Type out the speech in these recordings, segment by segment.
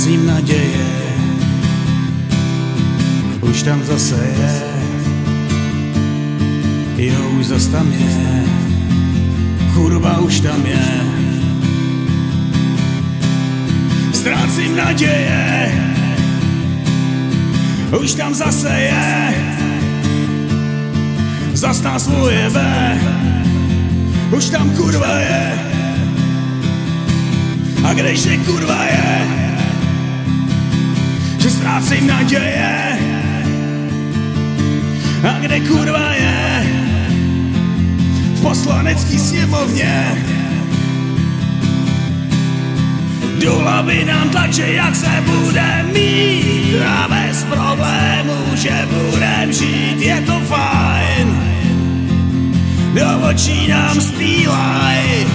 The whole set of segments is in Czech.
ztrácím naděje, už tam zase je, jo, už zas tam je, kurva, už tam je. Ztrácím naděje, už tam zase je, zas nás ujebe, už tam kurva je. A kdeže kurva je, že ztrácím naděje, a kde kurva je, v poslanecký sněmovně. Do hlavy nám tlače, jak se bude mít, a bez problémů, že budem žít, je to fajn. Do očí nám spílaj,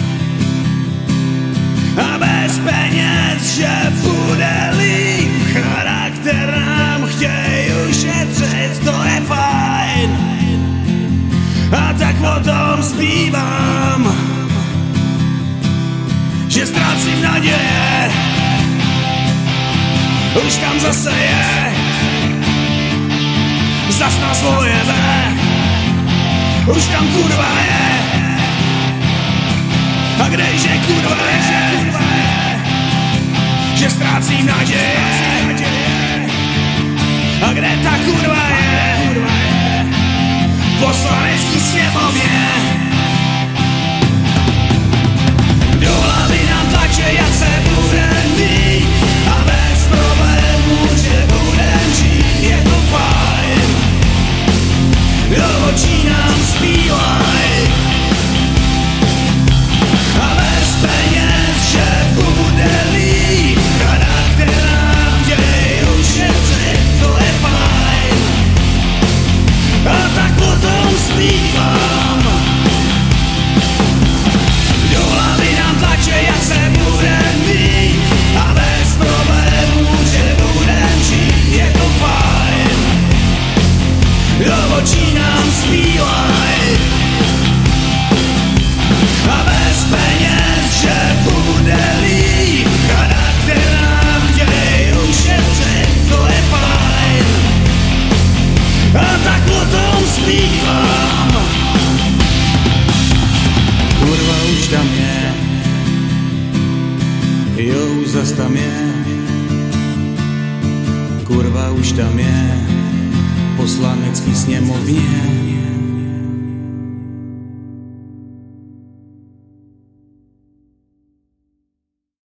a bez peněz, že bude líp, charakter nám chtěj ušetřit, to je fajn. A tak o tom zpívám, že ztrácím naděje, už tam zase je, zas nás ujebe, už tam kurva je. A kdeže kurva je, že ztrácím naděje, a kde ta kurva je, v poslanecký sněmovně. Do hlavy nám tlače, jak se bude mít, a bez problémů, že budem žít, je to fajn. Do očí nám spílaj, a bez peněz, že bude líp, charakter nám chtěj ušetřit, to je fajn. A tak potom zpívám, do hlavy nám tlače, jak se bude mít, a bez problémů, že budem žít, je to fajn. Do očí nám spílaj, a bez peněz, že bude líp, charakter nám chtěj ušetřit, to je fajn. A tak o tom zpívám, kurva, už tam je, jo, už zas tam je, kurva, už tam je, poslanecký sněmovně.